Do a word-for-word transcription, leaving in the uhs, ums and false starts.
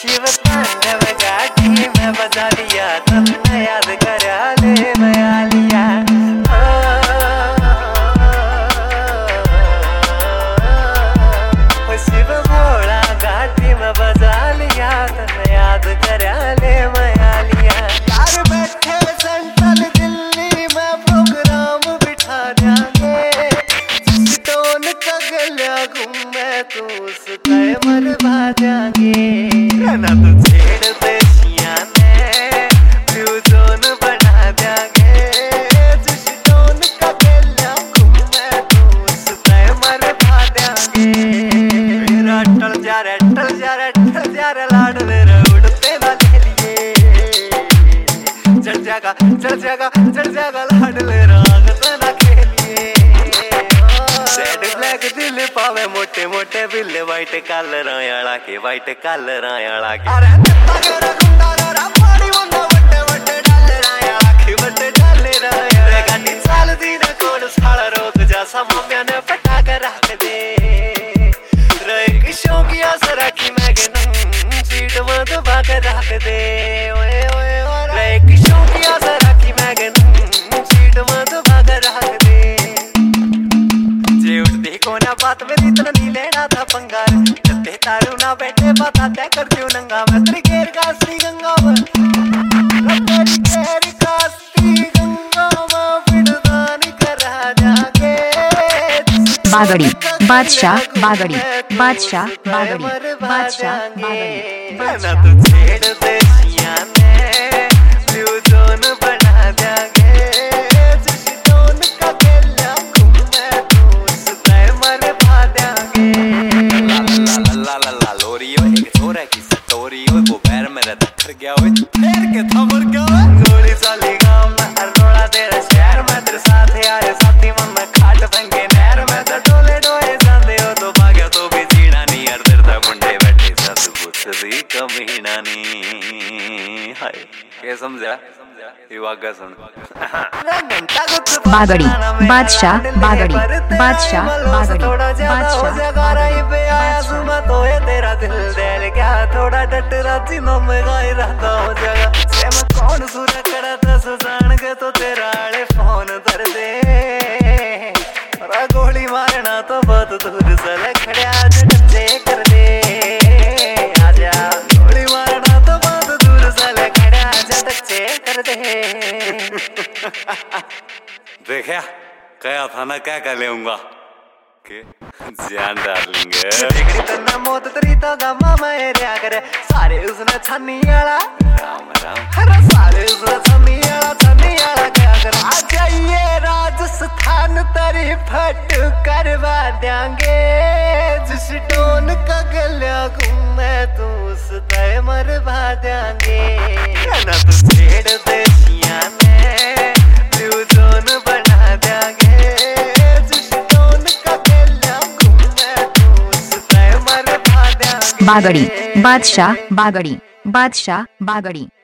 शिव तांडव गाड़ी में बजा लिया तब याद करा ले बया लिया। शिव भोला घाटी में बजा लिया तब याद करा ले बया लिया। यार बैठे सेंट्रल दिल्ली में प्रोग्राम बिठा देंगे टोन का गला घूमे तू उसका मरवा देंगे ना तो छेड़ दे शिया ने ब्लू जोन बना देंगे जिस टोन का गला घूमे तू उसका मरवा देंगे। मेरा टल जा रे टल जा रे टल जा रे लाड मेरा उड़ते ना ले लिए चढ़ जाएगा चढ़ जाएगा चढ़ जाएगा लाड मेरा आगता ना खेलिए। रेड ब्लैक दिल पावे मोटे मोटे बिल्ले वाइट कलर आयाला के वाइट कलर आयाला के अरे नत्ता गरा गुंडा गरा पानी वंदा वट्टे वट्टे डाले आयाला के वट्टे डाले रे गाड़ी चाल दी ना कोण साला रोक जा समाम्या ने पटा कर रख दे रे किशों की आस रखी मैं के सीट में दबा कर रख दे ओए ओए रे किशों की आस रखी मैं के सीट में दबा कर रख दे। कोना बात में इतना नहीं लेना था पंगा जब तारू ना बैठे बता तय कर क्यों नंगा मैं तेरी घेर का असली गंगा में तेरी घेर का असली गंगा में बिरदान करा जाके बागड़ी बादशाह बागड़ी बादशाह बागड़ी बादशाह बागड़ी ना तो छेड़ दे शिया ने ब्लू जोन बना देंगे जिस टोन का गला घूमे तू उसका मरवा देंगे। ला ला ला ला लोरियो एक छोरा की सटोरियो वो पैर मेरा धक्कर गया हुए पैर के थमर गया गोली चली गांव में अरनोड़ा तेरे शहर में तेरे साथ आए साथी मन में खाट भंगे नहर में तो डोले डोले जाते हो तो भाग्या तो भी जीना नहीं हर दर्द मुंडे बैठे साथ कुछ भी कमीना नहीं हाय क्या समझा बागड़ी बादशाह बागड़ी बादशाह बागड़ी बादशाह तो ये तेरा दिल दिल क्या थोड़ा डट राती नो में गाय रहता हो जगह से मैं कौन सूरा करा था सुजान के तो तेरा आले फोन धर दे और गोली मारना तो बहुत दूर से लखड़े आज डटे कर दे आजा गोली मारना तो बहुत दूर से लखड़े आज डटे कर दे। देखा कहा था ना क्या कर लेऊंगा के जान डालेंगे देखरी तना मौत तरी तो गमा मेरे आकर सारे उसने छन्नी आला राम राम हर सारे उसने छन्नी आला छन्नी आला क्या कर आ जाइए राजस्थान तेरी फट करवा देंगे जिस टोन का गला घूमे तू उस तय मरवा देंगे ना तो छेड़ दे शिया ने ब्लू जोन बना देंगे जिस टोन का गला घूमे तू उस तय मरवा देंगे। बागड़ी बादशाह बागड़ी बादशाह बागड़ी।